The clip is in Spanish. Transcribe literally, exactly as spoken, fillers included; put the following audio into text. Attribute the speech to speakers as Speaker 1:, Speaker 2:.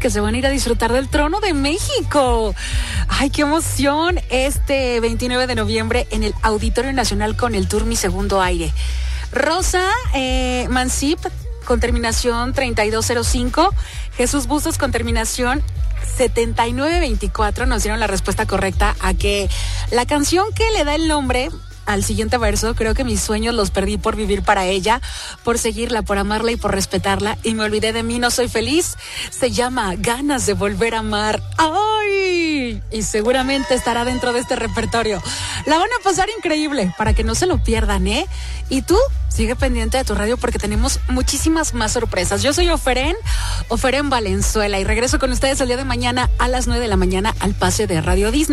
Speaker 1: que se van a ir a disfrutar del Trono de México. ¡Ay, qué emoción! Este veintinueve de noviembre en el Auditorio Nacional con el tour Mi Segundo Aire. Rosa eh, Mansip con terminación treinta y dos cero cinco, Jesús Bustos con terminación setenta y nueve veinticuatro nos dieron la respuesta correcta a que la canción que le da el nombre al siguiente verso, creo que mis sueños los perdí por vivir para ella, por seguirla, por amarla y por respetarla, y me olvidé de mí, no soy feliz, se llama Ganas de Volver a Amar. ¡Ay! Y seguramente estará dentro de este repertorio. La van a pasar increíble, para que no se lo pierdan, ¿eh? Y tú, sigue pendiente de tu radio porque tenemos muchísimas más sorpresas. Yo soy Oferen, Oferen Valenzuela, y regreso con ustedes el día de mañana a las nueve de la mañana al pase de Radio Disney.